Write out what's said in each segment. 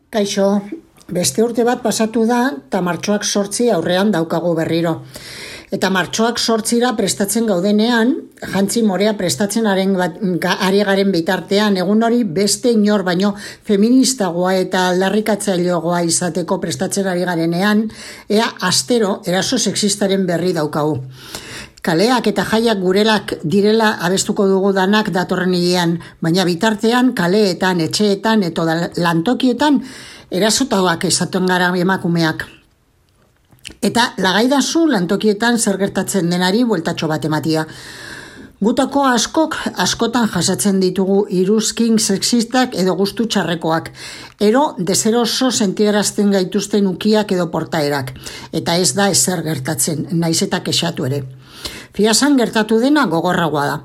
Kaixo, beste urte bat pasatu da eta martxoak 8 aurrean daukagu berriro. Eta martxoak 8 prestatzen gaudenean, jantzi morea prestatzen ari garen bitartean, egun hori beste inor baino feministagoa eta aldarrikatzaileagoa izateko prestatzen ari garenean, ea astero eraso sexistaren berri daukagu. Kaleak eta jaiak gurelak direla abestuko dugu danak datorren hilean, baina bitartean kaleetan, etxeetan eta lantokietan erasotagoak esaten gara emakumeak. Eta lagaidazu lantokietan zer gertatzen denari bueltatxo bat ematia. Gutako askotan jasatzen ditugu iruzkin sexistak edo gustu txarrekoak, ero deseroso sentiarazten gaituzten ukiak edo portaerak, eta ez da ezer gertatzen, naiz eta kexatu ere. Fiasan gertatu dena gogorragoa da.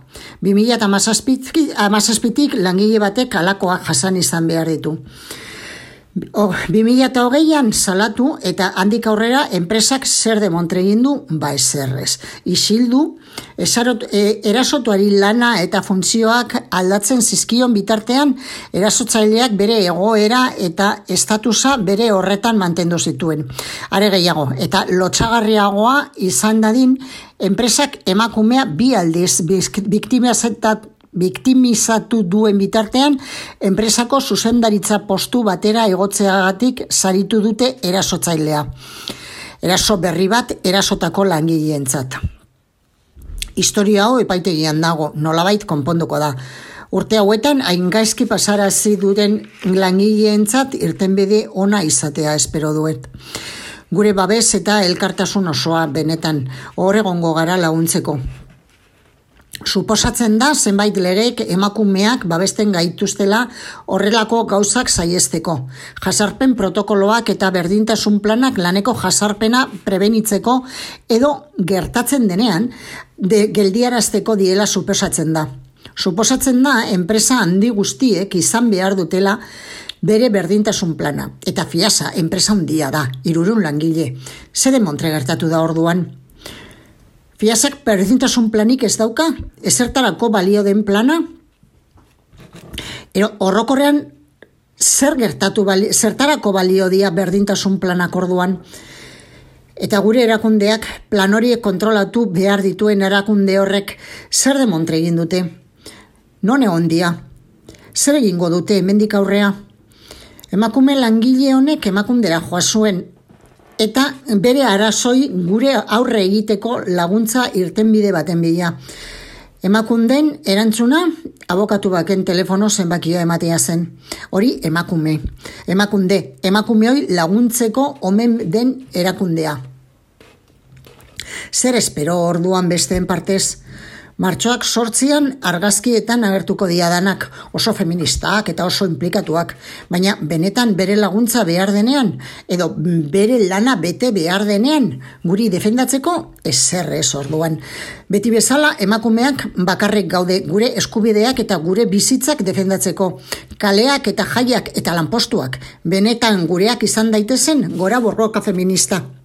2017tik langile batek halakoak jasan izan behar ditu. 2020an salatu eta handik aurrera enpresak zer demontre egin du, ezerrez. Isildu, erasotuari lana eta funtzioak aldatzen zizkion bitartean, erasotzaileak bere egoera eta estatusa bere horretan mantendu zituen. Are gehiago, eta lotsagarriagoa izan dadin, enpresak emakumea bi aldiz biktimizatu duen bitartean, enpresako zuzendaritza postu batera egotzeagatik saritu dute erasotzailea. Eraso berri bat erasotako langileentzat. Historia hau epaitegian dago, nolabait konponduko da. Urte hauetan, hain gaizki pasarazi duten langileentzat irtenbide ona izatea espero duet. Gure babes eta elkartasun osoa benetan, hor egongo gara laguntzeko. Suposatzen da zenbait legeek emakumeak babesten gaituztela horrelako gauzak saiesteko. Jasarpen protokoloak eta berdintasun planak laneko jasarpena prebenitzeko edo gertatzen denean geldiarazteko diela suposatzen da. Suposatzen da enpresa handi guztiek izan behar dutela bere berdintasun plana. Eta Fiasa enpresa handia da, 300 langile. Zer demontre gertatu da orduan? Fiasak berdintasun planik ez dauka? Ezertarako balio den plana? Orokorrean, zertarako balio dia berdintasun planak orduan? Eta gure erakundeak plan horiek kontrolatu behar dituen erakunde horrek zer demontre egin dute? Non egon dia? Zer egingo dute hemendik aurrea? Emakume langile honek emakundera joa zuen, eta bere arazoi gure aurre egiteko laguntza irtenbide baten bila. Emakunden erantzuna, abokatu baken telefono zenbakia ematea zen. Hori emakume. Emakumeoi laguntzeko omen den erakundea. Zer espero orduan besteen partez? Martxoak 8 argazkietan agertuko diadanak, oso feministak eta oso implikatuak, baina benetan bere laguntza behar denean, edo bere lana bete behar denean, guri defendatzeko ezerrez orduan. Beti bezala emakumeak bakarrik gaude gure eskubideak eta gure bizitzak defendatzeko. Kaleak eta jaiak eta lanpostuak, benetan gureak izan daitezen gora borroka feminista.